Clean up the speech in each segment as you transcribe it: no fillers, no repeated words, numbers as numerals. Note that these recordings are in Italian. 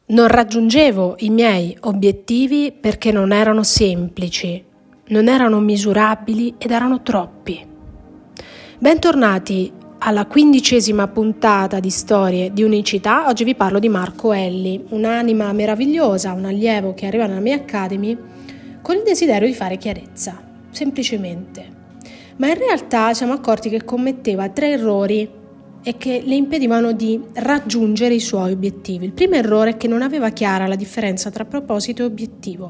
Non raggiungevo i miei obiettivi perché non erano semplici, non erano misurabili ed erano troppi. Bentornati alla 15ª puntata di Storie di Unicità. Oggi vi parlo di Marco Elli, un'anima meravigliosa, un allievo che arriva nella mia Academy con il desiderio di fare chiarezza, semplicemente. Ma in realtà ci siamo accorti che commetteva 3 errori e che le impedivano di raggiungere i suoi obiettivi. Il primo errore è che non aveva chiara la differenza tra proposito e obiettivo.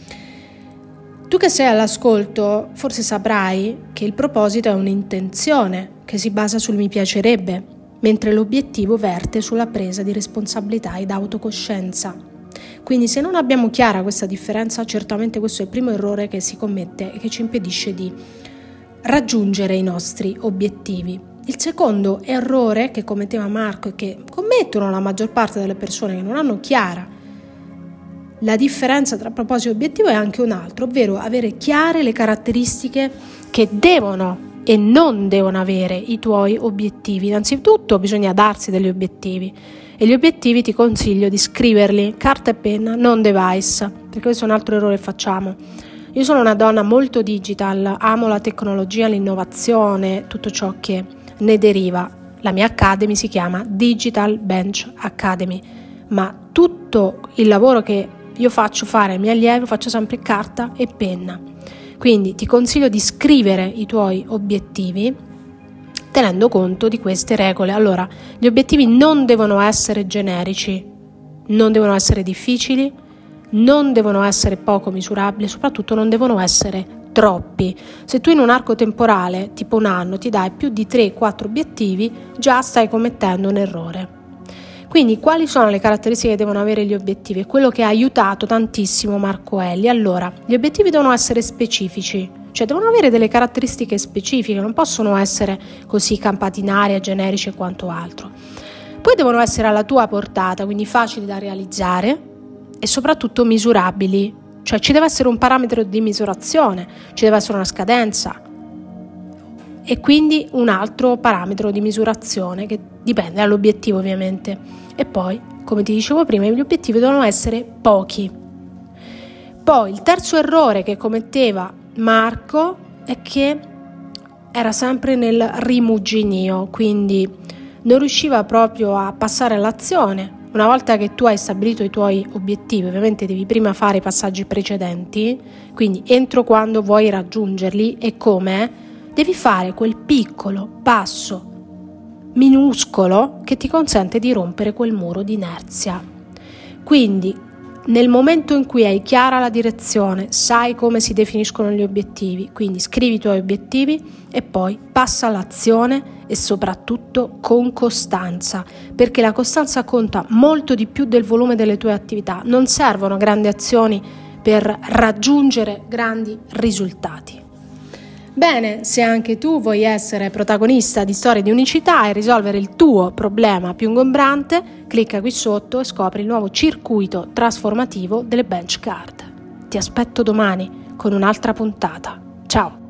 Tu che sei all'ascolto forse saprai che il proposito è un'intenzione che si basa sul mi piacerebbe, mentre l'obiettivo verte sulla presa di responsabilità ed autocoscienza. Quindi se non abbiamo chiara questa differenza, certamente questo è il primo errore che si commette e che ci impedisce di raggiungere i nostri obiettivi. Il secondo errore che commetteva Marco e che commettono la maggior parte delle persone che non hanno chiara la differenza tra proposito e obiettivo è anche un altro, ovvero avere chiare le caratteristiche che devono e non devono avere i tuoi obiettivi. Innanzitutto bisogna darsi degli obiettivi e gli obiettivi ti consiglio di scriverli carta e penna, non device, perché questo è un altro errore che facciamo. Io sono una donna molto digital, amo la tecnologia, l'innovazione, tutto ciò che ne deriva. La mia Academy si chiama Digital Bench Academy, ma tutto il lavoro che io faccio fare ai miei allievi lo faccio sempre carta e penna. Quindi ti consiglio di scrivere i tuoi obiettivi tenendo conto di queste regole. Allora, gli obiettivi non devono essere generici, non devono essere difficili, non devono essere poco misurabili, soprattutto non devono essere troppi. Se tu in un arco temporale, tipo un anno, ti dai più di 3-4 obiettivi, già stai commettendo un errore. Quindi quali sono le caratteristiche che devono avere gli obiettivi? È quello che ha aiutato tantissimo Marco Elli. Allora, gli obiettivi devono essere specifici, cioè devono avere delle caratteristiche specifiche, non possono essere così campati in aria, generici e quanto altro. Poi devono essere alla tua portata, quindi facili da realizzare e soprattutto misurabili, cioè ci deve essere un parametro di misurazione, ci deve essere una scadenza e quindi un altro parametro di misurazione che dipende dall'obiettivo ovviamente. E poi, come ti dicevo prima, gli obiettivi devono essere pochi. Poi il terzo errore che commetteva Marco è che era sempre nel rimuginio, quindi non riusciva proprio a passare all'azione. Una volta che tu hai stabilito i tuoi obiettivi, ovviamente devi prima fare i passaggi precedenti, quindi entro quando vuoi raggiungerli e come, devi fare quel piccolo passo minuscolo che ti consente di rompere quel muro di inerzia. Quindi nel momento in cui hai chiara la direzione, sai come si definiscono gli obiettivi, quindi scrivi i tuoi obiettivi e poi passa all'azione e soprattutto con costanza, perché la costanza conta molto di più del volume delle tue attività. Non servono grandi azioni per raggiungere grandi risultati. Bene, se anche tu vuoi essere protagonista di Storie di Unicità e risolvere il tuo problema più ingombrante, clicca qui sotto e scopri il nuovo circuito trasformativo delle Bench Card. Ti aspetto domani con un'altra puntata. Ciao!